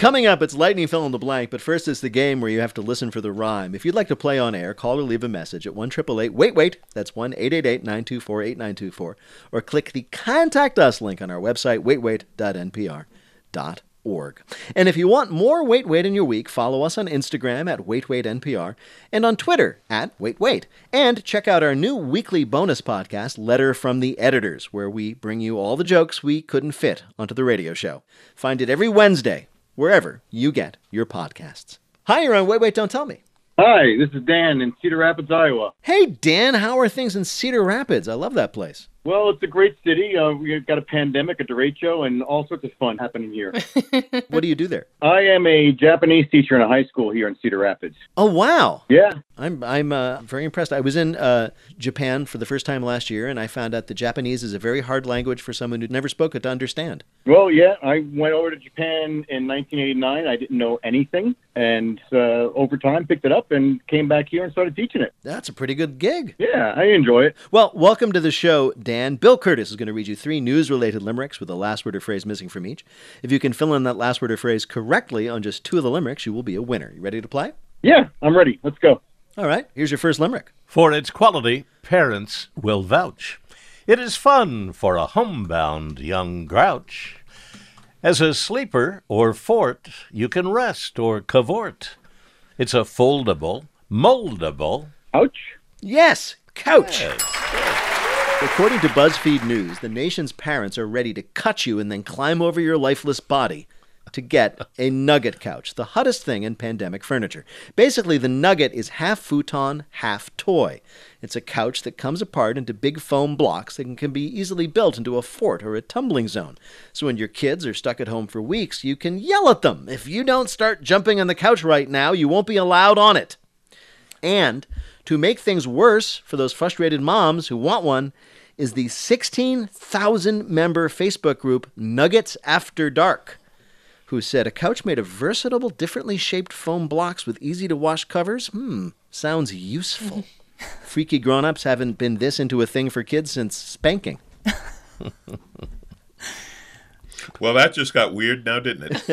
Coming up, it's Lightning Fill in the Blank, but first it's the game where you have to listen for the rhyme. If you'd like to play on air, call or leave a message at 1-888-WAIT-WAIT, that's 1-888-924-8924, or click the Contact Us link on our website, waitwait.npr.org. And if you want more Wait Wait in your week, follow us on Instagram at WaitWaitNPR and on Twitter at WaitWait. And check out our new weekly bonus podcast, Letter from the Editors, where we bring you all the jokes we couldn't fit onto the radio show. Find it every Wednesday, wherever you get your podcasts. Hi, you're on Wait, Wait, Don't Tell Me. Hi, this is Dan in Cedar Rapids, Iowa. Hey, Dan, how are things in Cedar Rapids? I love that place. Well, it's a great city. We've got a pandemic, a deratio, and all sorts of fun happening here. What do you do there? I am a Japanese teacher in a high school here in Cedar Rapids. Oh, wow. Yeah. I'm very impressed. I was in Japan for the first time last year, and I found out that Japanese is a very hard language for someone who never spoke it to understand. Well, yeah, I went over to Japan in 1989. I didn't know anything, and over time picked it up and came back here and started teaching it. That's a pretty good gig. Yeah, I enjoy it. Well, welcome to the show, Dan. Bill Curtis is going to read you 3 news-related limericks with a last word or phrase missing from each. If you can fill in that last word or phrase correctly on just 2 of the limericks, you will be a winner. You ready to play? Yeah, I'm ready. Let's go. All right, here's your first limerick. For its quality, parents will vouch. It is fun for a homebound young grouch. As a sleeper or fort, you can rest or cavort. It's a foldable, moldable... Ouch. Yes, couch. Yes. According to BuzzFeed News, the nation's parents are ready to cut you and then climb over your lifeless body to get a Nugget couch, the hottest thing in pandemic furniture. Basically, the Nugget is half futon, half toy. It's a couch that comes apart into big foam blocks that can be easily built into a fort or a tumbling zone. So when your kids are stuck at home for weeks, you can yell at them. If you don't start jumping on the couch right now, you won't be allowed on it. And to make things worse for those frustrated moms who want one, is the 16,000-member Facebook group Nuggets After Dark, who said a couch made of versatile, differently shaped foam blocks with easy-to-wash covers? Sounds useful. Freaky grown-ups haven't been this into a thing for kids since spanking. Well, that just got weird now, didn't it?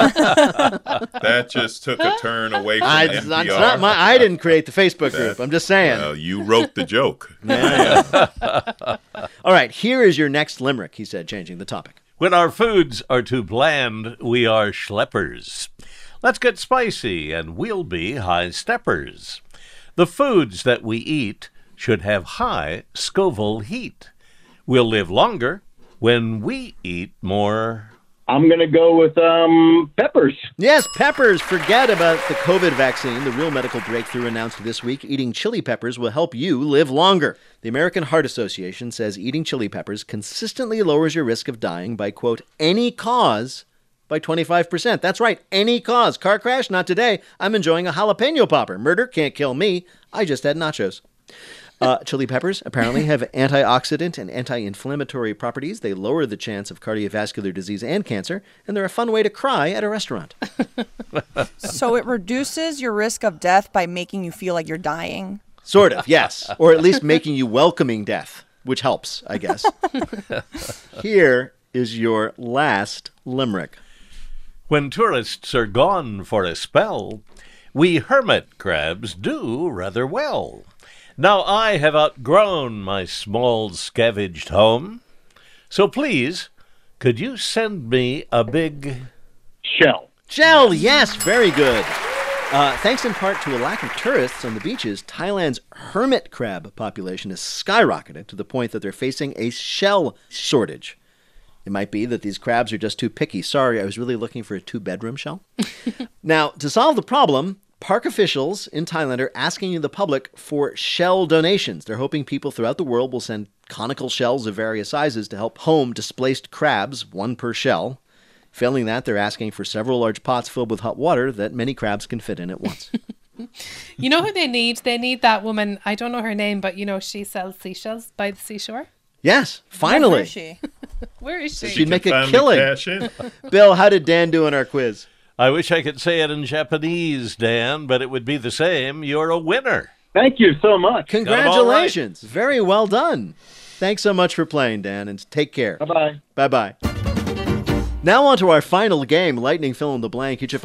That just took a turn away from NPR. I didn't create the Facebook group. I'm just saying. Well, you wrote the joke. Yeah. All right, here is your next limerick, he said, changing the topic. When our foods are too bland, we are schleppers. Let's get spicy and we'll be high steppers. The foods that we eat should have high Scoville heat. We'll live longer when we eat more. I'm going to go with peppers. Yes, peppers. Forget about the COVID vaccine. The real medical breakthrough announced this week, eating chili peppers will help you live longer. The American Heart Association says eating chili peppers consistently lowers your risk of dying by, quote, any cause by 25%. That's right, any cause. Car crash? Not today. I'm enjoying a jalapeno popper. Murder can't kill me. I just had nachos. Chili peppers apparently have antioxidant and anti-inflammatory properties. They lower the chance of cardiovascular disease and cancer, and they're a fun way to cry at a restaurant. So it reduces your risk of death by making you feel like you're dying? Sort of, yes. Or at least making you welcoming death, which helps, I guess. Here is your last limerick. When tourists are gone for a spell, we hermit crabs do rather well. Now I have outgrown my small scavenged home, so please, could you send me a big... Shell. Shell, yes, very good. Thanks in part to a lack of tourists on the beaches, Thailand's hermit crab population has skyrocketed to the point that they're facing a shell shortage. It might be that these crabs are just too picky. Sorry, I was really looking for a 2-bedroom shell. Now, to solve the problem, park officials in Thailand are asking the public for shell donations. They're hoping people throughout the world will send conical shells of various sizes to help home displaced crabs, 1 per shell. Failing that, they're asking for several large pots filled with hot water that many crabs can fit in at once. You know who they need? They need that woman. I don't know her name, but you know, she sells seashells by the seashore. Yes, finally. Where is she? Where is she? She'd make a Finally killing. cash in. Bill, how did Dan do in our quiz? I wish I could say it in Japanese, Dan, but it would be the same. You're a winner. Thank you so much. Congratulations. Very well done. Thanks so much for playing, Dan, and take care. Bye-bye. Bye-bye. Now on to our final game, Lightning Fill in the Blank. Each of